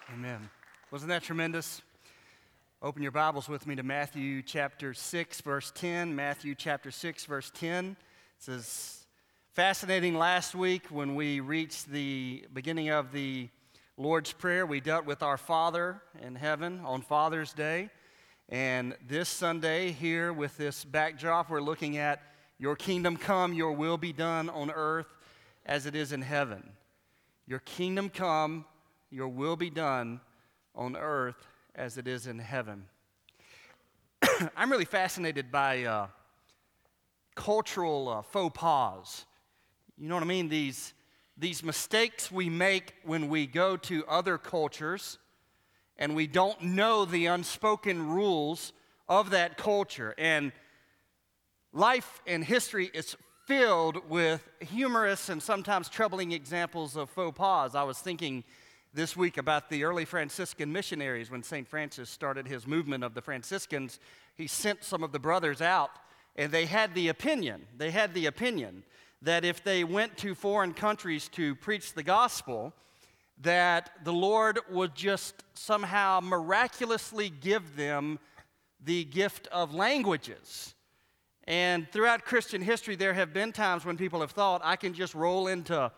Amen. Wasn't that tremendous? Open your Bibles with me to Matthew chapter 6, verse 10. Matthew chapter 6, verse 10. It says, fascinating last week when we reached the beginning of the Lord's Prayer, we dealt with our Father in heaven on Father's Day. And this Sunday here with this backdrop, we're looking at your kingdom come, your will be done on earth as it is in heaven. Your kingdom come, your will be done on earth as it is in heaven. I'm really fascinated by cultural faux pas. You know what I mean? These mistakes we make when we go to other cultures and we don't know the unspoken rules of that culture. And life and history is filled with humorous and sometimes troubling examples of faux pas. I was thinking this week about the early Franciscan missionaries. When St. Francis started his movement of the Franciscans, he sent some of the brothers out, and they had the opinion that if they went to foreign countries to preach the gospel, that the Lord would just somehow miraculously give them the gift of languages. And throughout Christian history, there have been times when people have thought, I can just roll into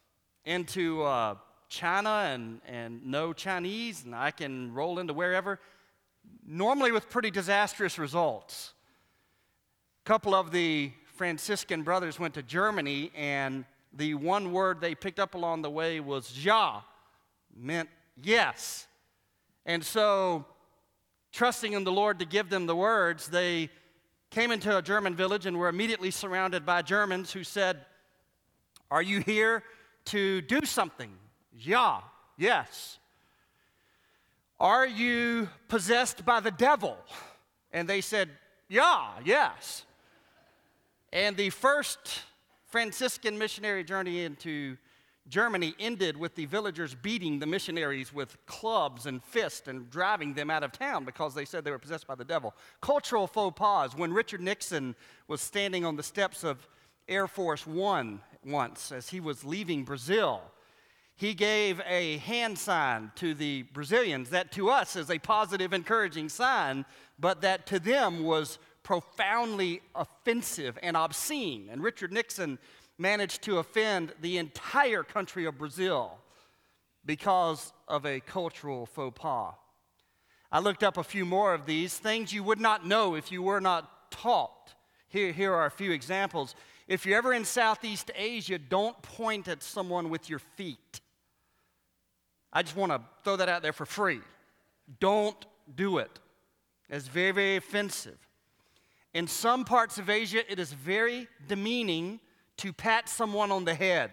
China and know Chinese, and I can roll into wherever, normally with pretty disastrous results. A couple of the Franciscan brothers went to Germany, and the one word they picked up along the way was ja, meant yes. And so, trusting in the Lord to give them the words, they came into a German village and were immediately surrounded by Germans who said, "Are you here to do something?" "Yeah, yes." "Are you possessed by the devil?" And they said, "Yeah, yes." And the first Franciscan missionary journey into Germany ended with the villagers beating the missionaries with clubs and fists and driving them out of town because they said they were possessed by the devil. Cultural faux pas. When Richard Nixon was standing on the steps of Air Force One once as he was leaving Brazil, he gave a hand sign to the Brazilians that to us is a positive, encouraging sign, but that to them was profoundly offensive and obscene. And Richard Nixon managed to offend the entire country of Brazil because of a cultural faux pas. I looked up a few more of these things you would not know if you were not taught. Here are a few examples. If you're ever in Southeast Asia, don't point at someone with your feet. I just want to throw that out there for free. Don't do it. It's very, very offensive. In some parts of Asia, it is very demeaning to pat someone on the head.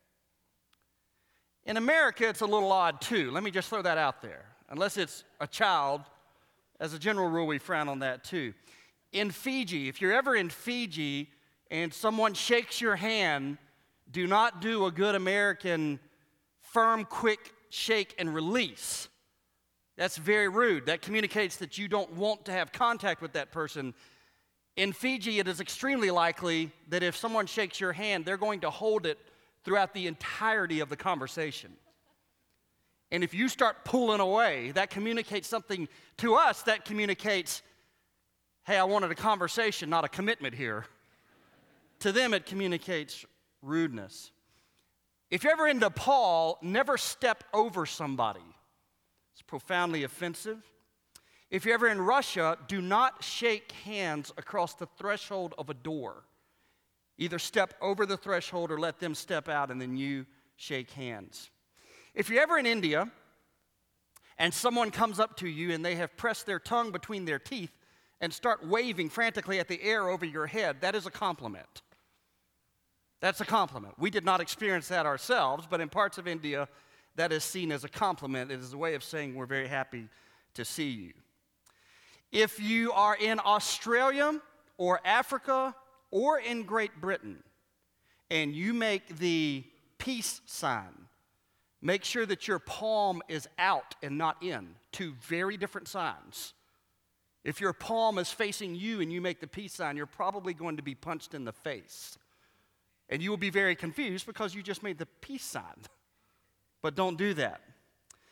In America, it's a little odd too. Let me just throw that out there. Unless it's a child, as a general rule, we frown on that too. In Fiji, if you're ever in Fiji and someone shakes your hand, do not do a good American firm, quick shake and release. That's very rude. That communicates that you don't want to have contact with that person. In Fiji, it is extremely likely that if someone shakes your hand, they're going to hold it throughout the entirety of the conversation. And if you start pulling away, that communicates something to us. That communicates, hey, I wanted a conversation, not a commitment here. To them, it communicates rudeness. If you're ever in Nepal, never step over somebody. It's profoundly offensive. If you're ever in Russia, do not shake hands across the threshold of a door. Either step over the threshold or let them step out and then you shake hands. If you're ever in India and someone comes up to you and they have pressed their tongue between their teeth and start waving frantically at the air over your head, that is a compliment. That's a compliment. We did not experience that ourselves, but in parts of India, that is seen as a compliment. It is a way of saying we're very happy to see you. If you are in Australia or Africa or in Great Britain and you make the peace sign, make sure that your palm is out and not in. Two very different signs. If your palm is facing you and you make the peace sign, you're probably going to be punched in the face. And you will be very confused because you just made the peace sign. But don't do that.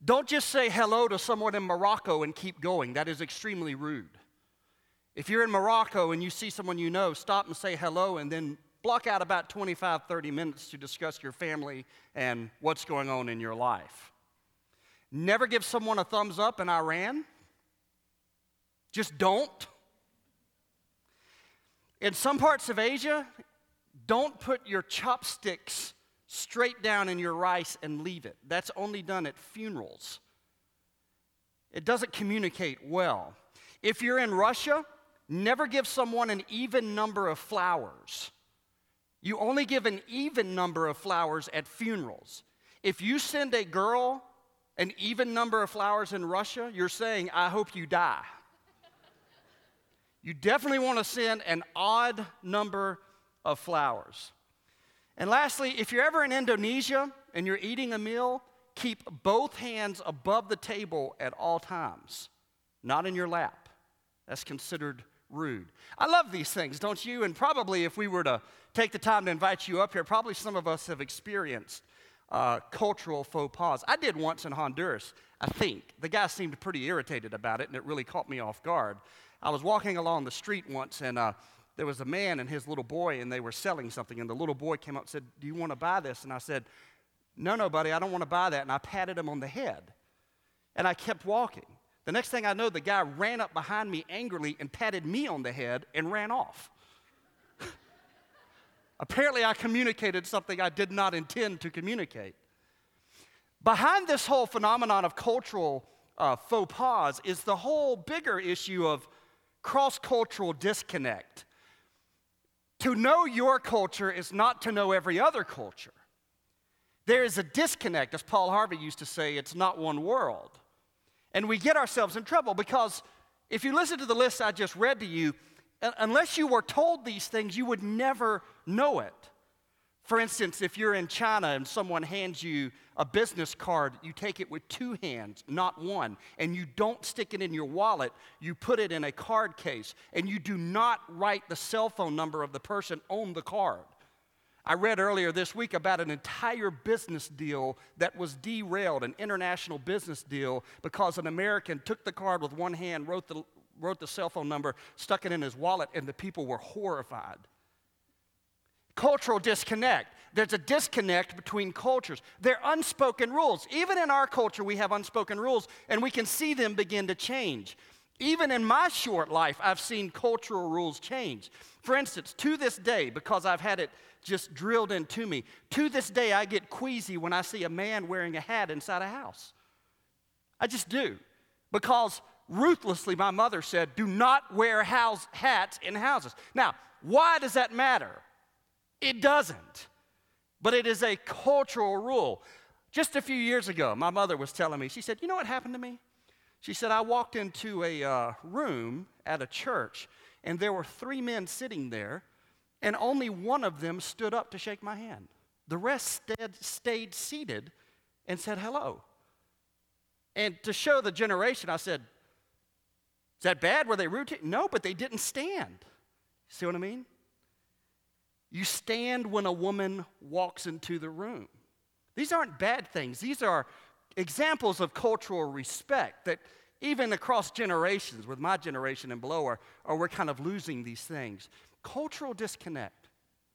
Don't just say hello to someone in Morocco and keep going. That is extremely rude. If you're in Morocco and you see someone you know, stop and say hello and then block out about 25, 30 minutes to discuss your family and what's going on in your life. Never give someone a thumbs up in Iran. Just don't. In some parts of Asia, don't put your chopsticks straight down in your rice and leave it. That's only done at funerals. It doesn't communicate well. If you're in Russia, never give someone an even number of flowers. You only give an even number of flowers at funerals. If you send a girl an even number of flowers in Russia, you're saying, I hope you die. You definitely want to send an odd number of flowers. And lastly, if you're ever in Indonesia and you're eating a meal, keep both hands above the table at all times, not in your lap. That's considered rude. I love these things, don't you? And probably if we were to take the time to invite you up here, probably some of us have experienced cultural faux pas. I did once in Honduras, I think. The guy seemed pretty irritated about it, and it really caught me off guard. I was walking along the street once, and there was a man and his little boy, and they were selling something, and the little boy came up and said, do you want to buy this? And I said, no, buddy, I don't want to buy that, and I patted him on the head, and I kept walking. The next thing I know, the guy ran up behind me angrily and patted me on the head and ran off. Apparently, I communicated something I did not intend to communicate. Behind this whole phenomenon of cultural faux pas is the whole bigger issue of cross-cultural disconnect. To know your culture is not to know every other culture. There is a disconnect, as Paul Harvey used to say, it's not one world. And we get ourselves in trouble because if you listen to the list I just read to you, unless you were told these things, you would never know it. For instance, if you're in China and someone hands you a business card, you take it with two hands, not one. And you don't stick it in your wallet, you put it in a card case. And you do not write the cell phone number of the person on the card. I read earlier this week about an entire business deal that was derailed, an international business deal, because an American took the card with one hand, wrote the cell phone number, stuck it in his wallet, and the people were horrified. Cultural disconnect. There's a disconnect between cultures. There are unspoken rules. Even in our culture, we have unspoken rules, and we can see them begin to change. Even in my short life, I've seen cultural rules change. For instance, to this day, because I've had it just drilled into me, to this day I get queasy when I see a man wearing a hat inside a house. I just do. Because ruthlessly my mother said, do not wear hats in houses. Now, why does that matter? It doesn't. But it is a cultural rule. Just a few years ago, my mother was telling me, she said, you know what happened to me? She said, I walked into a room at a church, and there were 3 men sitting there, and only one of them stood up to shake my hand. The rest stayed seated and said hello. And to show the generation, I said, is that bad? Were they rude to you? No, but they didn't stand. See what I mean? You stand when a woman walks into the room. These aren't bad things. These are examples of cultural respect that even across generations, with my generation and below, we're kind of losing these things. Cultural disconnect.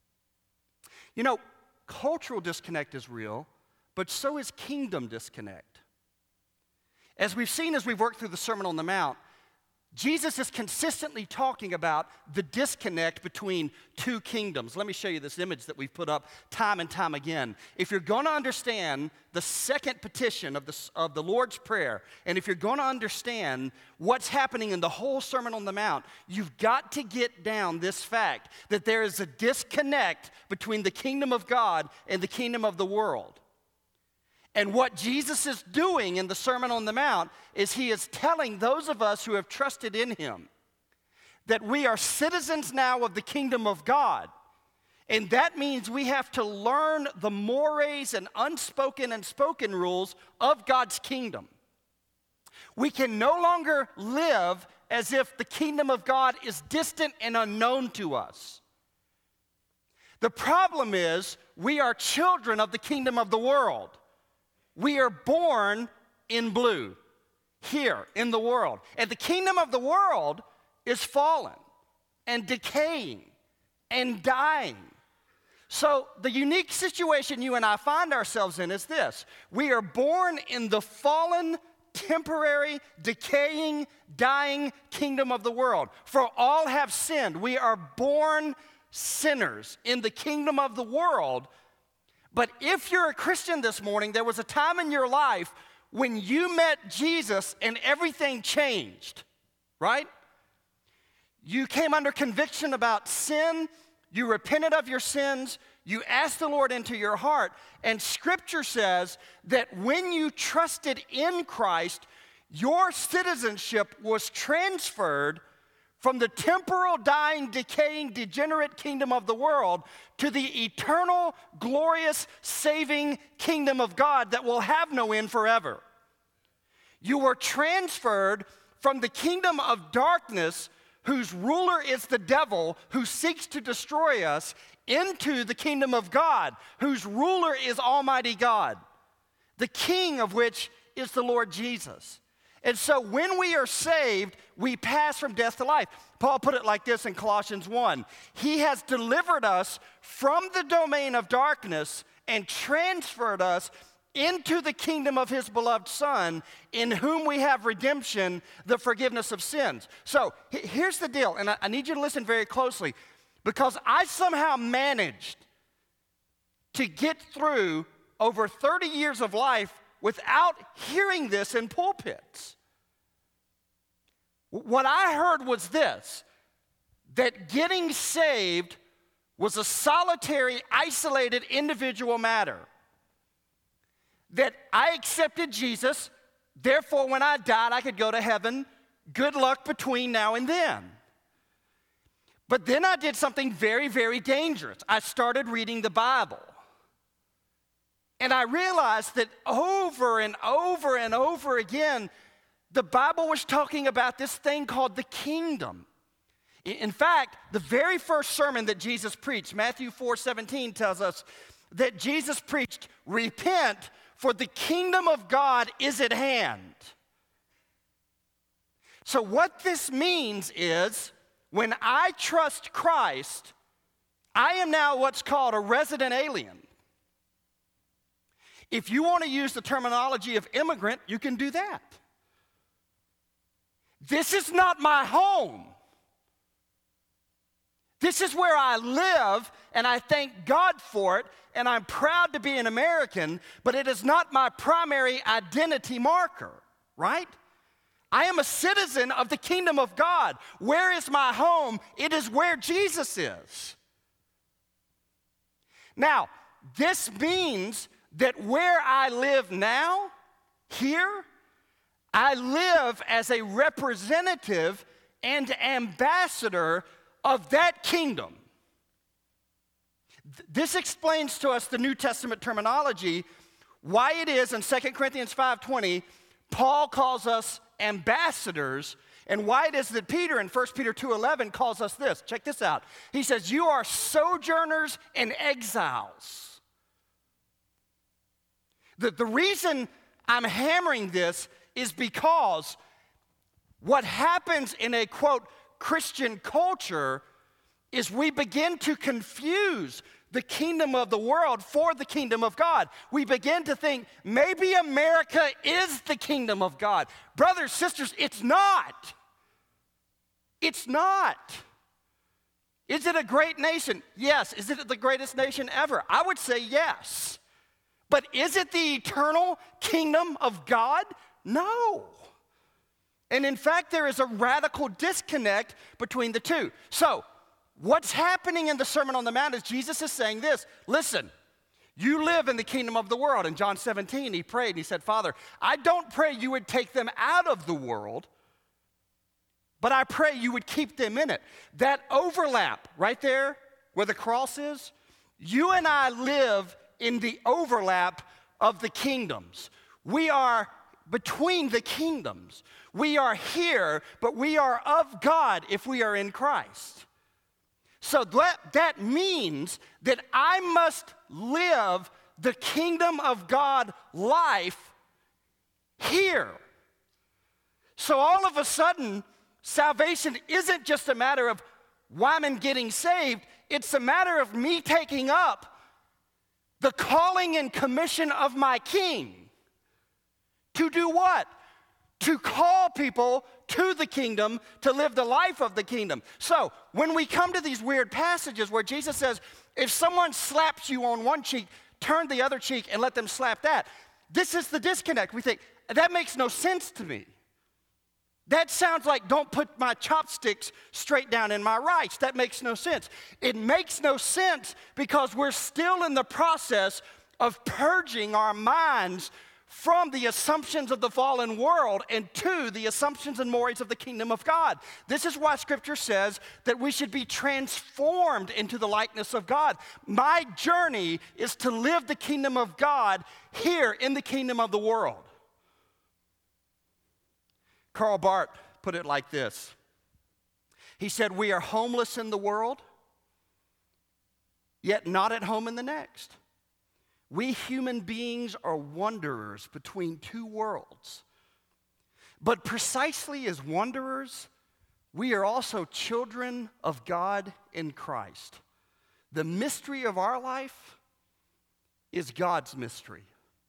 You know, cultural disconnect is real, but so is kingdom disconnect. As we've seen as we've worked through the Sermon on the Mount, Jesus is consistently talking about the disconnect between two kingdoms. Let me show you this image that we've put up time and time again. If you're going to understand the second petition of the Lord's Prayer, and if you're going to understand what's happening in the whole Sermon on the Mount, you've got to get down this fact that there is a disconnect between the kingdom of God and the kingdom of the world. And what Jesus is doing in the Sermon on the Mount is he is telling those of us who have trusted in him that we are citizens now of the kingdom of God. And that means we have to learn the mores and unspoken and spoken rules of God's kingdom. We can no longer live as if the kingdom of God is distant and unknown to us. The problem is we are children of the kingdom of the world. We are born in blue, here in the world. And the kingdom of the world is fallen and decaying and dying. So the unique situation you and I find ourselves in is this. We are born in the fallen, temporary, decaying, dying kingdom of the world. For all have sinned. We are born sinners in the kingdom of the world. But if you're a Christian this morning, there was a time in your life when you met Jesus and everything changed, right? You came under conviction about sin. You repented of your sins, you asked the Lord into your heart, and Scripture says that when you trusted in Christ, your citizenship was transferred from the temporal, dying, decaying, degenerate kingdom of the world to the eternal, glorious, saving kingdom of God that will have no end forever. You were transferred from the kingdom of darkness, whose ruler is the devil, who seeks to destroy us, into the kingdom of God, whose ruler is Almighty God, the King of which is the Lord Jesus. And so when we are saved, we pass from death to life. Paul put it like this in Colossians 1. He has delivered us from the domain of darkness and transferred us into the kingdom of his beloved Son, in whom we have redemption, the forgiveness of sins. So here's the deal, and I need you to listen very closely, because I somehow managed to get through over 30 years of life without hearing this in pulpits. What I heard was this, that getting saved was a solitary, isolated, individual matter. That I accepted Jesus, therefore when I died I could go to heaven. Good luck between now and then. But then I did something very, very dangerous. I started reading the Bible. And I realized that over and over and over again, the Bible was talking about this thing called the kingdom. In fact, the very first sermon that Jesus preached, Matthew 4:17, tells us that Jesus preached, repent, for the kingdom of God is at hand. So what this means is, when I trust Christ, I am now what's called a resident alien. If you want to use the terminology of immigrant, you can do that. This is not my home. This is where I live, and I thank God for it, and I'm proud to be an American, but it is not my primary identity marker, right? I am a citizen of the kingdom of God. Where is my home? It is where Jesus is. Now, this means that where I live now, here, I live as a representative and ambassador of that kingdom. This explains to us the New Testament terminology, why it is in 2 Corinthians 5:20, Paul calls us ambassadors, and why it is that Peter in 1 Peter 2:11 calls us this. Check this out. He says, you are sojourners and exiles. The reason I'm hammering this is because what happens in a, quote, Christian culture is we begin to confuse the kingdom of the world for the kingdom of God. We begin to think maybe America is the kingdom of God. Brothers, sisters, it's not. It's not. Is it a great nation? Yes. Is it the greatest nation ever? I would say yes. But is it the eternal kingdom of God? No. And in fact, there is a radical disconnect between the two. So, what's happening in the Sermon on the Mount is Jesus is saying this, listen, you live in the kingdom of the world. In John 17, he prayed and he said, Father, I don't pray you would take them out of the world, but I pray you would keep them in it. That overlap right there where the cross is, you and I live in the overlap of the kingdoms. We are between the kingdoms. We are here, but we are of God if we are in Christ. So that means that I must live the kingdom of God life here. So all of a sudden, salvation isn't just a matter of Wyman getting saved. It's a matter of me taking up the calling and commission of my King. To do what? To call people to the kingdom, to live the life of the kingdom. So when we come to these weird passages where Jesus says, if someone slaps you on one cheek, turn the other cheek and let them slap that. This is the disconnect. We think, that makes no sense to me. That sounds like don't put my chopsticks straight down in my rice. That makes no sense. It makes no sense because we're still in the process of purging our minds from the assumptions of the fallen world and to the assumptions and mores of the kingdom of God. This is why Scripture says that we should be transformed into the likeness of God. My journey is to live the kingdom of God here in the kingdom of the world. Karl Barth put it like this. He said, we are homeless in the world, yet not at home in the next. We human beings are wanderers between two worlds. But precisely as wanderers, we are also children of God in Christ. The mystery of our life is God's mystery.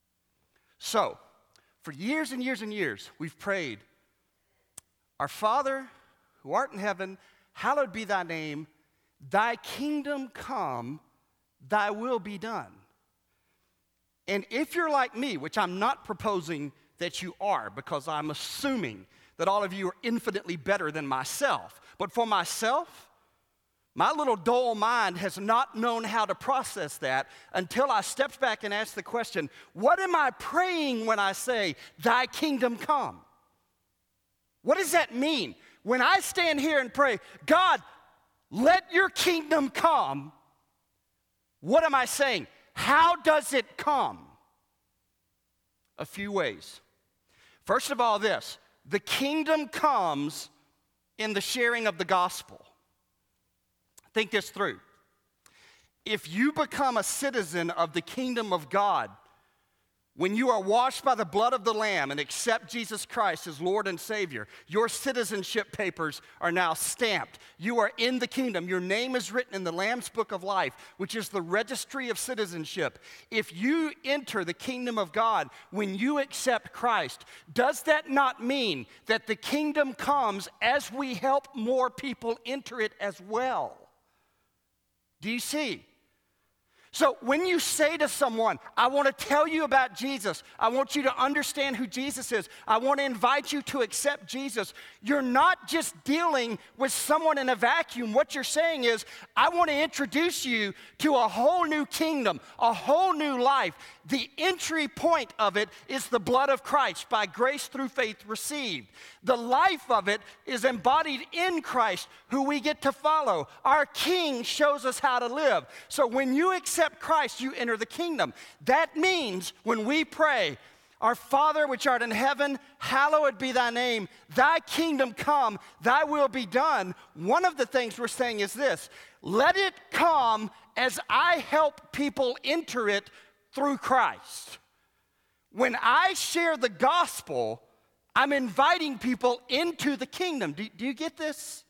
So, for years and years and years, we've prayed, our Father, who art in heaven, hallowed be thy name. Thy kingdom come, thy will be done. And if you're like me, which I'm not proposing that you are, because I'm assuming that all of you are infinitely better than myself. But for myself, my little dull mind has not known how to process that until I stepped back and asked the question, what am I praying when I say, thy kingdom come? What does that mean? When I stand here and pray, God, let your kingdom come, what am I saying? How does it come? A few ways. First of all, this, the kingdom comes in the sharing of the gospel. Think this through. If you become a citizen of the kingdom of God, when you are washed by the blood of the Lamb and accept Jesus Christ as Lord and Savior, your citizenship papers are now stamped. You are in the kingdom. Your name is written in the Lamb's Book of Life, which is the registry of citizenship. If you enter the kingdom of God when you accept Christ, does that not mean that the kingdom comes as we help more people enter it as well? Do you see? So when you say to someone, I want to tell you about Jesus, I want you to understand who Jesus is, I want to invite you to accept Jesus, you're not just dealing with someone in a vacuum. What you're saying is, I want to introduce you to a whole new kingdom, a whole new life. The entry point of it is the blood of Christ, by grace through faith received. The life of it is embodied in Christ, who we get to follow. Our King shows us how to live. So when you accept Christ, you enter the kingdom. That means when we pray, our Father which art in heaven, hallowed be thy name. Thy kingdom come, thy will be done. One of the things we're saying is this: let it come as I help people enter it through Christ. When I share the gospel, I'm inviting people into the kingdom. Do you get this?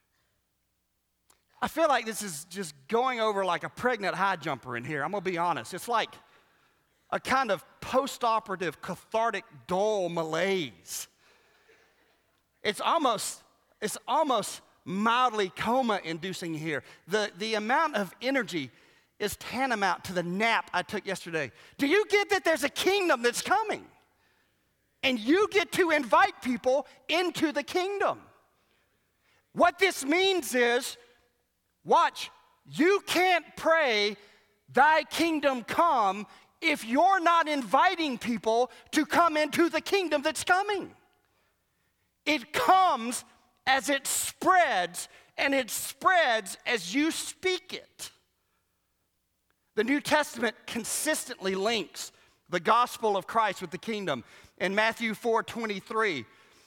I feel like this is just going over like a pregnant high jumper in here. I'm going to be honest. It's like a kind of post-operative, cathartic, dull malaise. It's almost mildly coma-inducing here. The amount of energy is tantamount to the nap I took yesterday. Do you get that there's a kingdom that's coming? And you get to invite people into the kingdom. What this means is, watch, you can't pray, thy kingdom come, if you're not inviting people to come into the kingdom that's coming. It comes as it spreads, and it spreads as you speak it. The New Testament consistently links the gospel of Christ with the kingdom. In Matthew 4:23,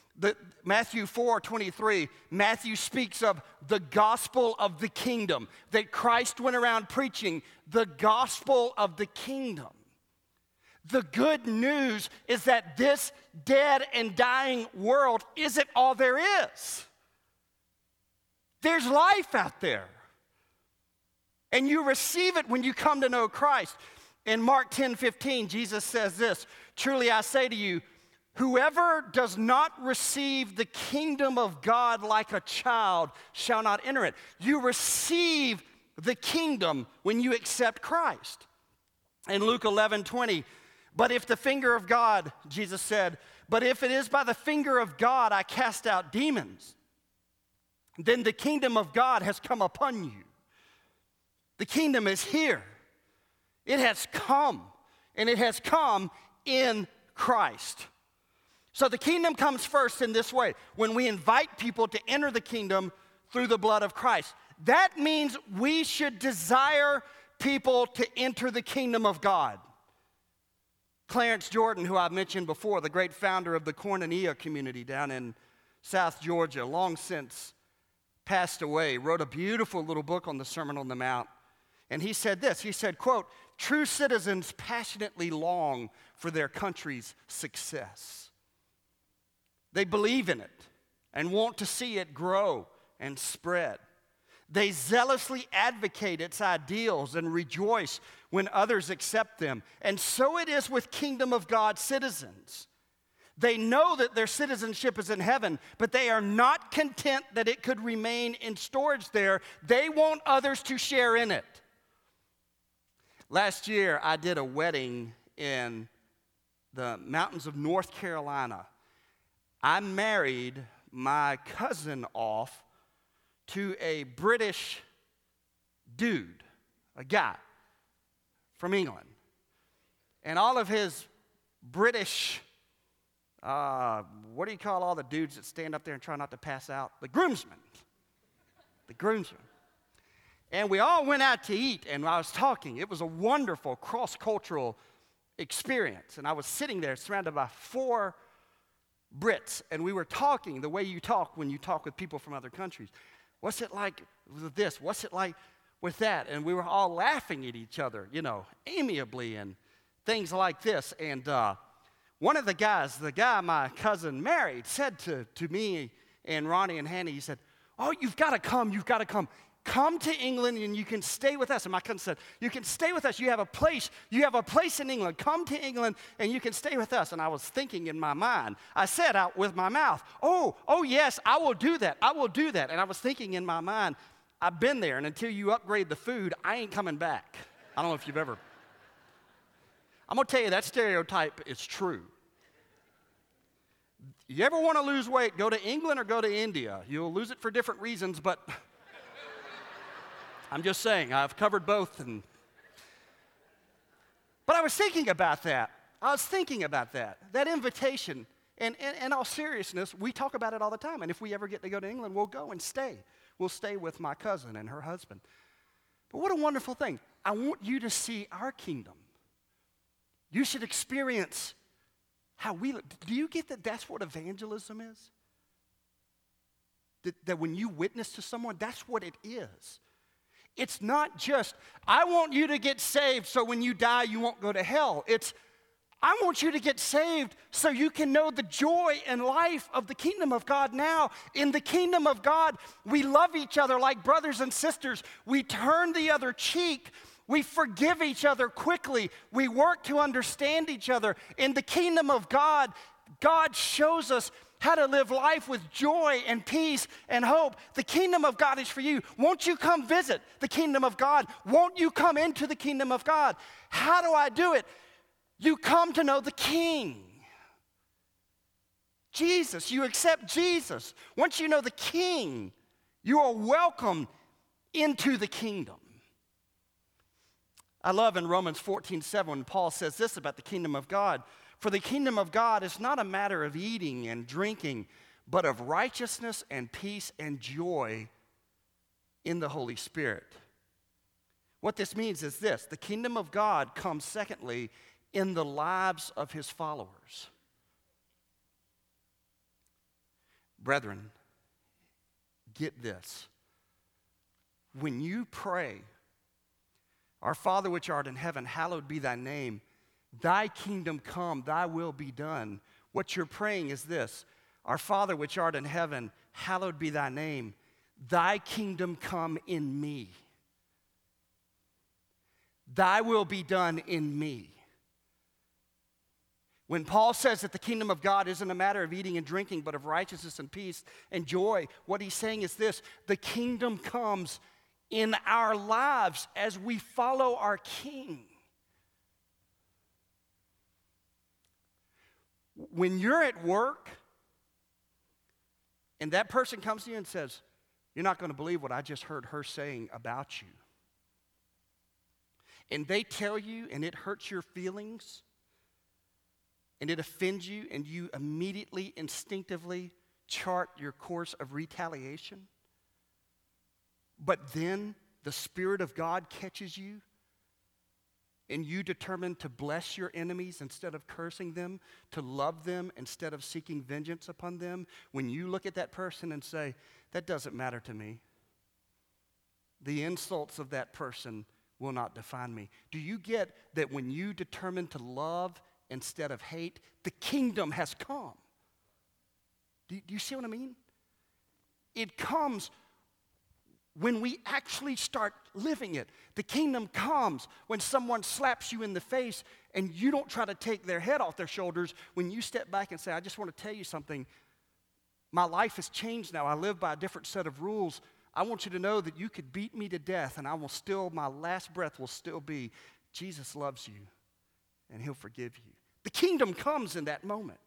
Matthew speaks of the gospel of the kingdom, that Christ went around preaching the gospel of the kingdom. The good news is that this dead and dying world isn't all there is. There's life out there. And you receive it when you come to know Christ. In Mark 10:15, Jesus says this, "Truly I say to you, whoever does not receive the kingdom of God like a child shall not enter it." You receive the kingdom when you accept Christ. In Luke 11:20, "But if the finger of God," Jesus said, "but if it is by the finger of God I cast out demons, then the kingdom of God has come upon you." The kingdom is here. It has come, and it has come in Christ. So the kingdom comes first in this way, when we invite people to enter the kingdom through the blood of Christ. That means we should desire people to enter the kingdom of God. Clarence Jordan, who I've mentioned before, the great founder of the Koinonia community down in South Georgia, long since passed away, wrote a beautiful little book on the Sermon on the Mount. And he said this, he said, quote, "True citizens passionately long for their country's success. They believe in it and want to see it grow and spread. They zealously advocate its ideals and rejoice when others accept them. And so it is with kingdom of God citizens. They know that their citizenship is in heaven, but they are not content that it could remain in storage there. They want others to share in it." Last year, I did a wedding in the mountains of North Carolina. I married my cousin off to a British dude, a guy from England. And all of his British, what do you call all the dudes that stand up there and try not to pass out? The groomsmen. The groomsmen. And we all went out to eat, and I was talking. It was a wonderful cross-cultural experience. And I was sitting there surrounded by 4 Brits, and we were talking the way you talk when you talk with people from other countries. What's it like with this? What's it like with that? And we were all laughing at each other, amiably and things like this. And one of the guys, the guy my cousin married, said to me and Ronnie and Hanny, he said, "Oh, you've got to come, you've got to come. Come to England and you can stay with us." And my cousin said, "You can stay with us. You have a place in England. Come to England and you can stay with us." And I was thinking in my mind, I said out with my mouth, oh yes, I will do that. I will do that. And I was thinking in my mind, I've been there, and until you upgrade the food, I ain't coming back. I don't know if you've ever. I'm going to tell you, that stereotype is true. You ever want to lose weight, go to England or go to India. You'll lose it for different reasons, but I'm just saying, I've covered both. But I was thinking about that. That invitation. And in all seriousness, we talk about it all the time. And if we ever get to go to England, we'll go and stay. We'll stay with my cousin and her husband. But what a wonderful thing. I want you to see our kingdom. You should experience how we look. Do you get that that's what evangelism is? That when you witness to someone, that's what it is. It's not just, I want you to get saved so when you die you won't go to hell. It's, I want you to get saved so you can know the joy and life of the kingdom of God now. In the kingdom of God, we love each other like brothers and sisters. We turn the other cheek. We forgive each other quickly. We work to understand each other. In the kingdom of God, God shows us how to live life with joy and peace and hope. The kingdom of God is for you. Won't you come visit the kingdom of God? Won't you come into the kingdom of God? How do I do it? You come to know the King. Jesus, you accept Jesus. Once you know the King, you are welcomed into the kingdom. I love in Romans 14:7 when Paul says this about the kingdom of God. For the kingdom of God is not a matter of eating and drinking, but of righteousness and peace and joy in the Holy Spirit. What this means is this: the kingdom of God comes secondly in the lives of his followers. Brethren, get this. When you pray, "Our Father which art in heaven, hallowed be thy name," Thy kingdom come, thy will be done. What you're praying is this: Our Father which art in heaven, hallowed be thy name. Thy kingdom come in me. Thy will be done in me. When Paul says that the kingdom of God isn't a matter of eating and drinking, but of righteousness and peace and joy, what he's saying is this: the kingdom comes in our lives as we follow our King. When you're at work and that person comes to you and says, "You're not going to believe what I just heard her saying about you," and they tell you and it hurts your feelings and it offends you, and you immediately, instinctively chart your course of retaliation, but then the Spirit of God catches you and you determine to bless your enemies instead of cursing them, to love them instead of seeking vengeance upon them, when you look at that person and say, "That doesn't matter to me. The insults of that person will not define me." Do you get that when you determine to love instead of hate, the kingdom has come? Do you see what I mean? It comes when we actually start living it. The kingdom comes when someone slaps you in the face and you don't try to take their head off their shoulders. When you step back and say, "I just want to tell you something. My life has changed now. I live by a different set of rules. I want you to know that you could beat me to death and my last breath will still be, Jesus loves you and he'll forgive you." The kingdom comes in that moment.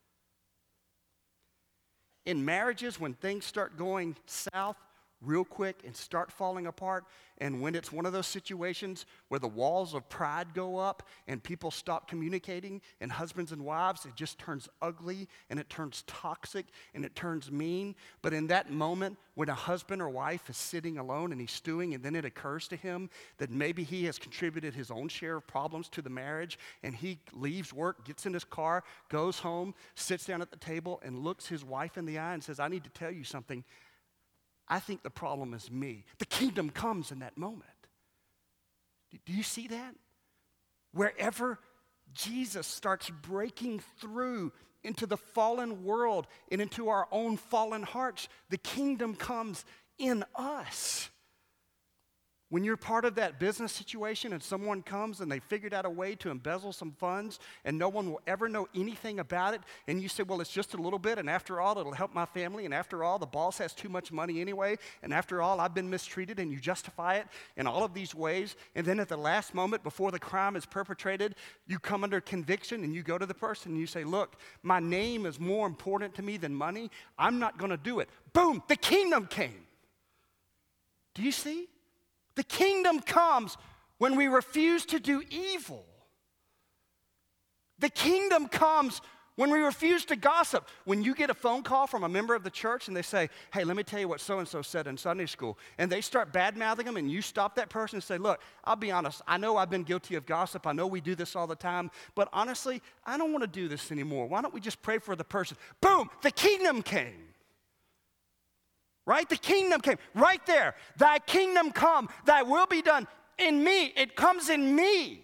In marriages, when things start going south real quick and start falling apart, and when it's one of those situations where the walls of pride go up and people stop communicating, and husbands and wives, it just turns ugly and it turns toxic and it turns mean. But in that moment, when a husband or wife is sitting alone and he's stewing, and then it occurs to him that maybe he has contributed his own share of problems to the marriage, and he leaves work, gets in his car, goes home, sits down at the table and looks his wife in the eye and says, "I need to tell you something. I think the problem is me." The kingdom comes in that moment. Do you see that? Wherever Jesus starts breaking through into the fallen world and into our own fallen hearts, the kingdom comes in us. When you're part of that business situation and someone comes and they figured out a way to embezzle some funds and no one will ever know anything about it, and you say, "Well, it's just a little bit, and after all, it'll help my family, and after all, the boss has too much money anyway, and after all, I've been mistreated," and you justify it in all of these ways, and then at the last moment before the crime is perpetrated, you come under conviction and you go to the person and you say, "Look, my name is more important to me than money. I'm not going to do it." Boom, the kingdom came. Do you see? The kingdom comes when we refuse to do evil. The kingdom comes when we refuse to gossip. When you get a phone call from a member of the church and they say, "Hey, let me tell you what so-and-so said in Sunday school," and they start bad-mouthing them, and you stop that person and say, "Look, I'll be honest, I know I've been guilty of gossip. I know we do this all the time, but honestly, I don't want to do this anymore. Why don't we just pray for the person?" Boom, the kingdom came. Right? The kingdom came right there. Thy kingdom come, thy will be done in me. It comes in me.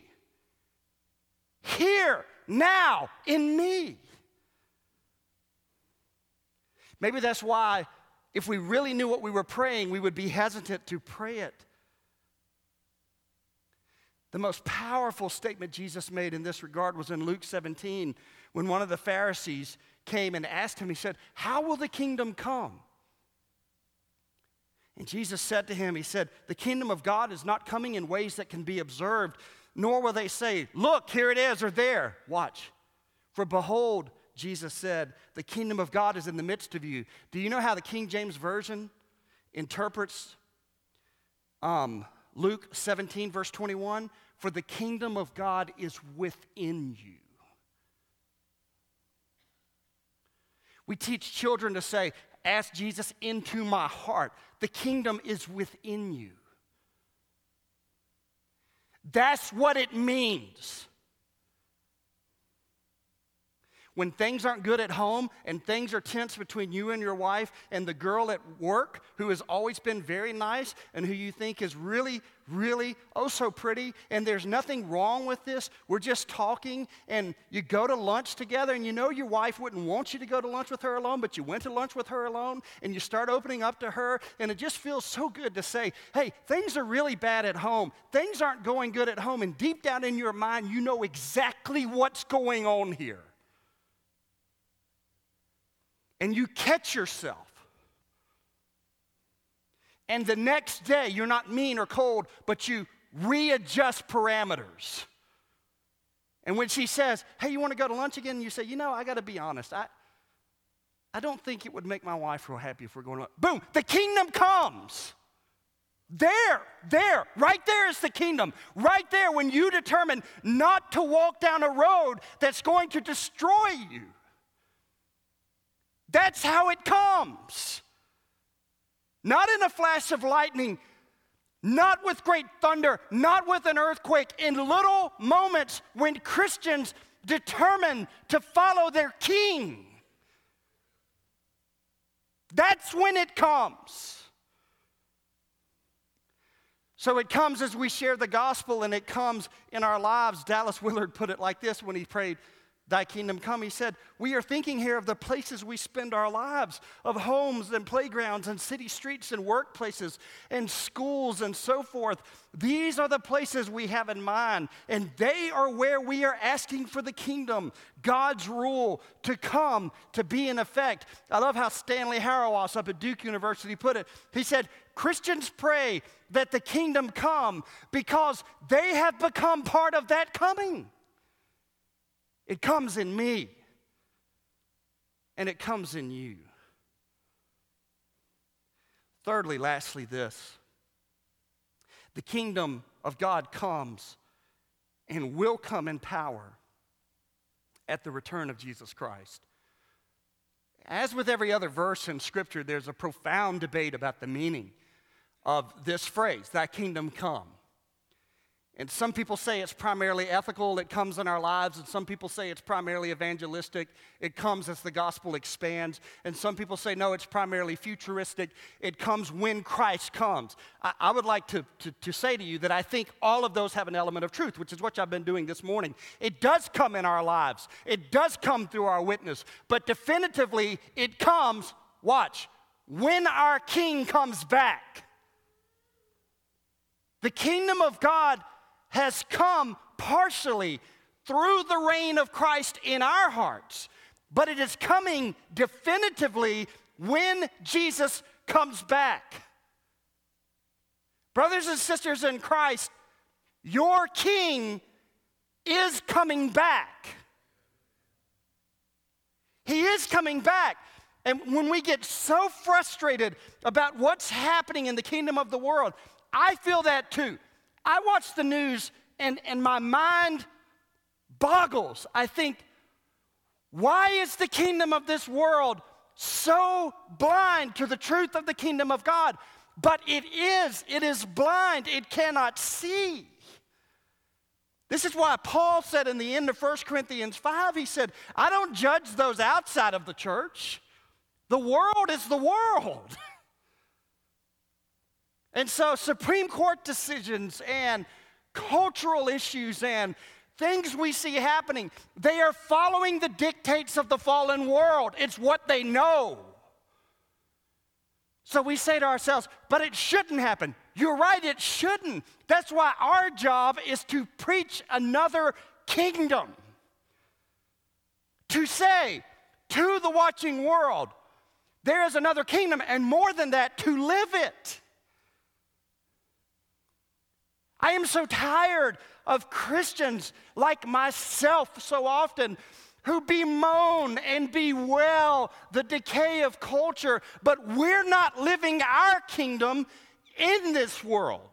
Here, now, in me. Maybe that's why, if we really knew what we were praying, we would be hesitant to pray it. The most powerful statement Jesus made in this regard was in Luke 17, when one of the Pharisees came and asked him, he said, "How will the kingdom come?" And Jesus said to him, he said, "The kingdom of God is not coming in ways that can be observed, nor will they say, 'Look, here it is,' or 'there.' Watch. For behold," Jesus said, "the kingdom of God is in the midst of you." Do you know how the King James Version interprets Luke 17, verse 21? "For the kingdom of God is within you." We teach children to say, "Ask Jesus into my heart." The kingdom is within you. That's what it means. When things aren't good at home and things are tense between you and your wife and the girl at work who has always been very nice and who you think is really, really oh so pretty, and there's nothing wrong with this, we're just talking, and you go to lunch together, and you know your wife wouldn't want you to go to lunch with her alone, but you went to lunch with her alone, and you start opening up to her, and it just feels so good to say, hey, things are really bad at home. Things aren't going good at home, and deep down in your mind, you know exactly what's going on here. And you catch yourself. And the next day, you're not mean or cold, but you readjust parameters. And when she says, hey, you want to go to lunch again? And you say, you know, I got to be honest. I don't think it would make my wife real happy if we're going to lunch. Boom, the kingdom comes. There, right there is the kingdom. Right there when you determine not to walk down a road that's going to destroy you. That's how it comes. Not in a flash of lightning, not with great thunder, not with an earthquake, in little moments when Christians determine to follow their king. That's when it comes. So it comes as we share the gospel, and it comes in our lives. Dallas Willard put it like this when he prayed, Thy kingdom come. He said, we are thinking here of the places we spend our lives, of homes and playgrounds and city streets and workplaces and schools and so forth. These are the places we have in mind, and they are where we are asking for the kingdom, God's rule to come, to be in effect. I love how Stanley Hauerwas up at Duke University put it. He said, Christians pray that the kingdom come because they have become part of that coming. It comes in me, and it comes in you. Thirdly, lastly, this. The kingdom of God comes and will come in power at the return of Jesus Christ. As with every other verse in Scripture, there's a profound debate about the meaning of this phrase, thy kingdom come. And some people say it's primarily ethical, it comes in our lives, and some people say it's primarily evangelistic, it comes as the gospel expands, and some people say, no, it's primarily futuristic, it comes when Christ comes. I would like to say to you that I think all of those have an element of truth, which is what I've been doing this morning. It does come in our lives, it does come through our witness, but definitively it comes, watch, when our King comes back. The kingdom of God has come partially through the reign of Christ in our hearts, but it is coming definitively when Jesus comes back. Brothers and sisters in Christ, your King is coming back. He is coming back. And when we get so frustrated about what's happening in the kingdom of the world, I feel that too. I watch the news and my mind boggles. I think, why is the kingdom of this world so blind to the truth of the kingdom of God? But it is blind. It cannot see. This is why Paul said in the end of 1 Corinthians 5, he said, I don't judge those outside of the church. The world is the world. And so Supreme Court decisions and cultural issues and things we see happening, they are following the dictates of the fallen world. It's what they know. So we say to ourselves, but it shouldn't happen. You're right, it shouldn't. That's why our job is to preach another kingdom. To say to the watching world, there is another kingdom, and more than that, to live it. I am so tired of Christians like myself so often who bemoan and bewail the decay of culture, but we're not living our kingdom in this world.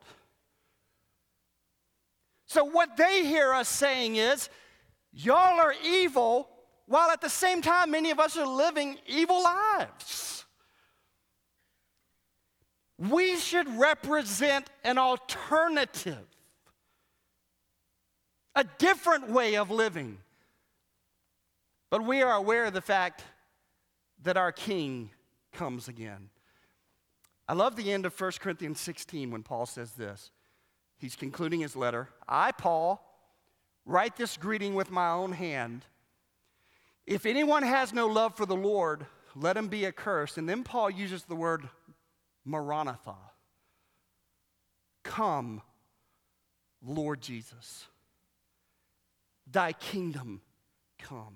So what they hear us saying is, y'all are evil, while at the same time many of us are living evil lives. We should represent an alternative, a different way of living. But we are aware of the fact that our King comes again. I love the end of 1 Corinthians 16 when Paul says this. He's concluding his letter. I, Paul, write this greeting with my own hand. If anyone has no love for the Lord, let him be accursed. And then Paul uses the word Maranatha. Come, Lord Jesus. Thy kingdom come.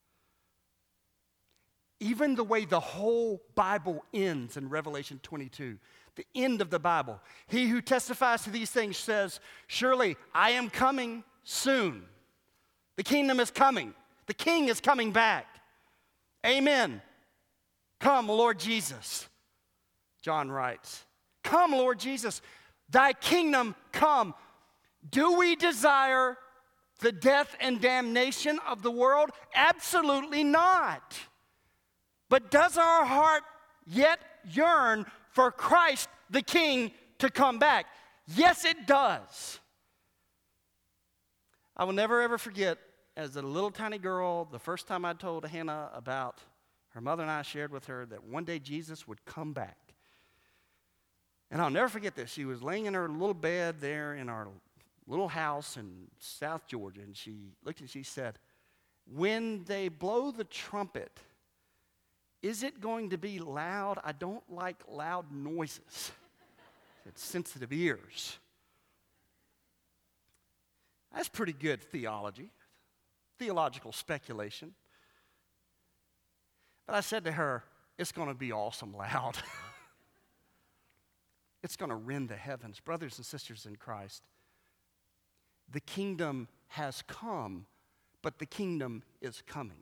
Even the way the whole Bible ends in Revelation 22, the end of the Bible. He who testifies to these things says, surely I am coming soon. The kingdom is coming. The King is coming back. Amen. Come, Lord Jesus. John writes, come, Lord Jesus. Thy kingdom come. Do we desire the death and damnation of the world? Absolutely not. But does our heart yet yearn for Christ the King to come back? Yes, it does. I will never ever forget, as a little tiny girl, the first time I told Hannah about her mother and I shared with her that one day Jesus would come back. And I'll never forget this. She was laying in her little bed there in our little house in South Georgia, and she looked and she said, when they blow the trumpet, is it going to be loud? I don't like loud noises. It's sensitive ears. That's pretty good theology, theological speculation. But I said to her, it's going to be awesome loud. It's going to rend the heavens. Brothers and sisters in Christ, the kingdom has come, but the kingdom is coming.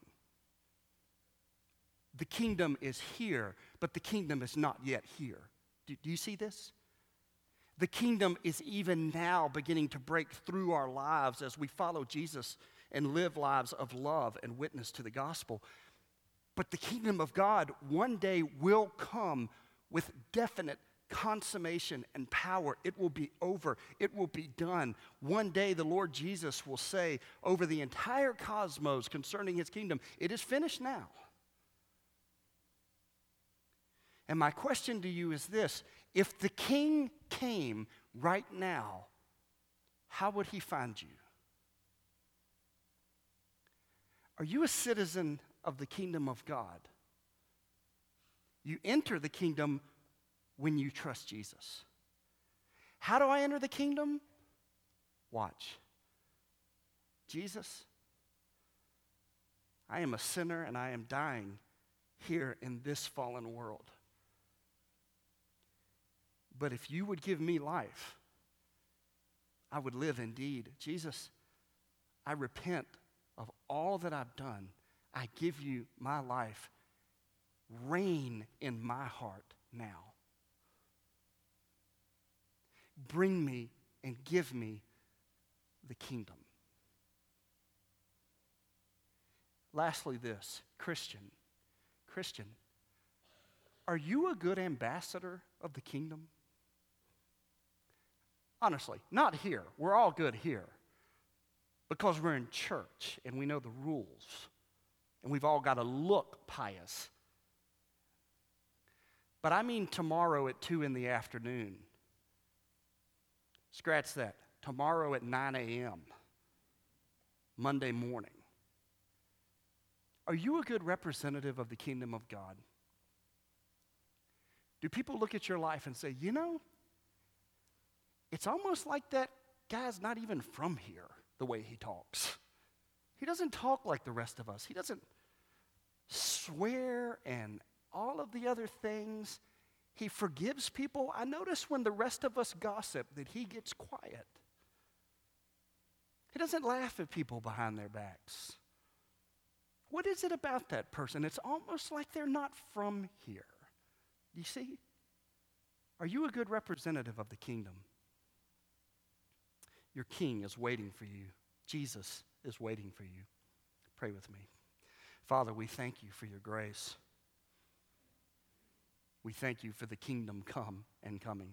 The kingdom is here, but the kingdom is not yet here. Do you see this? The kingdom is even now beginning to break through our lives as we follow Jesus and live lives of love and witness to the gospel. But the kingdom of God one day will come with definite consummation and power. It will be over. It will be done. One day the Lord Jesus will say over the entire cosmos concerning his kingdom, it is finished now. And my question to you is this: if the King came right now, how would he find you? Are you a citizen of the kingdom of God? You enter the kingdom when you trust Jesus. How do I enter the kingdom? Watch. Jesus, I am a sinner and I am dying here in this fallen world. But if you would give me life, I would live indeed. Jesus, I repent of all that I've done. I give you my life. Reign in my heart now. Bring me and give me the kingdom. Lastly, this, Christian, are you a good ambassador of the kingdom? Honestly, not here. We're all good here because we're in church and we know the rules and we've all got to look pious. But I mean tomorrow at 2 in the afternoon. Scratch that. Tomorrow at 9 a.m. Monday morning. Are you a good representative of the kingdom of God? Do people look at your life and say, you know, it's almost like that guy's not even from here, the way he talks. He doesn't talk like the rest of us. He doesn't swear and all of the other things. He forgives people. I notice when the rest of us gossip that he gets quiet. He doesn't laugh at people behind their backs. What is it about that person? It's almost like they're not from here. You see? Are you a good representative of the kingdom? Your King is waiting for you. Jesus is waiting for you. Pray with me. Father, we thank you for your grace. We thank you for the kingdom come and coming.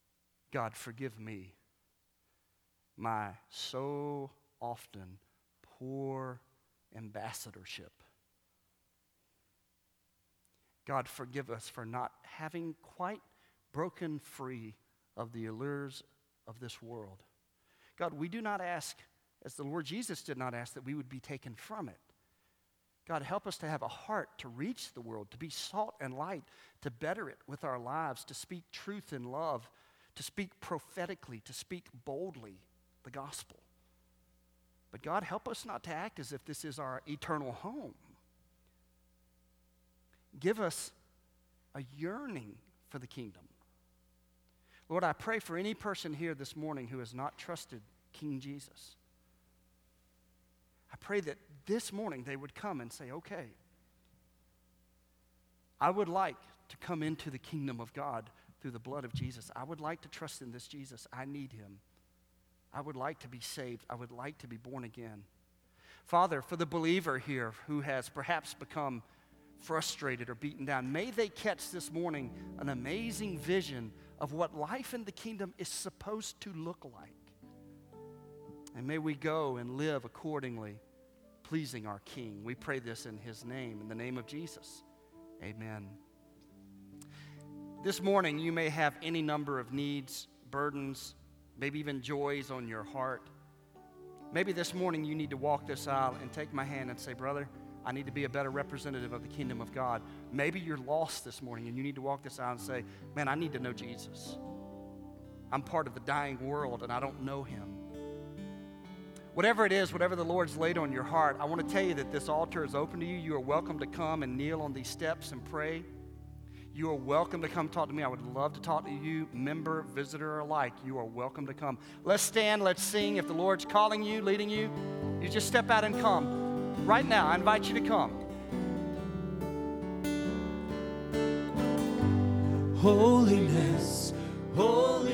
God, forgive me, my so often poor ambassadorship. God, forgive us for not having quite broken free of the allures of this world. God, we do not ask, as the Lord Jesus did not ask, that we would be taken from it. God, help us to have a heart to reach the world, to be salt and light, to better it with our lives, to speak truth in love, to speak prophetically, to speak boldly the gospel. But God, help us not to act as if this is our eternal home. Give us a yearning for the kingdom. Lord, I pray for any person here this morning who has not trusted King Jesus. I pray that this morning they would come and say, okay, I would like to come into the kingdom of God through the blood of Jesus. I would like to trust in this Jesus. I need him. I would like to be saved. I would like to be born again. Father, for the believer here who has perhaps become frustrated or beaten down, may they catch this morning an amazing vision of what life in the kingdom is supposed to look like. And may we go and live accordingly, pleasing our King. We pray this in his name, in the name of Jesus. Amen. This morning, you may have any number of needs, burdens, maybe even joys on your heart. Maybe this morning you need to walk this aisle and take my hand and say, brother, I need to be a better representative of the kingdom of God. Maybe you're lost this morning and you need to walk this aisle and say, man, I need to know Jesus. I'm part of the dying world and I don't know him. Whatever it is, whatever the Lord's laid on your heart, I want to tell you that this altar is open to you. You are welcome to come and kneel on these steps and pray. You are welcome to come talk to me. I would love to talk to you, member, visitor alike. You are welcome to come. Let's stand, let's sing. If the Lord's calling you, leading you, you just step out and come. Right now, I invite you to come. Holiness, holiness.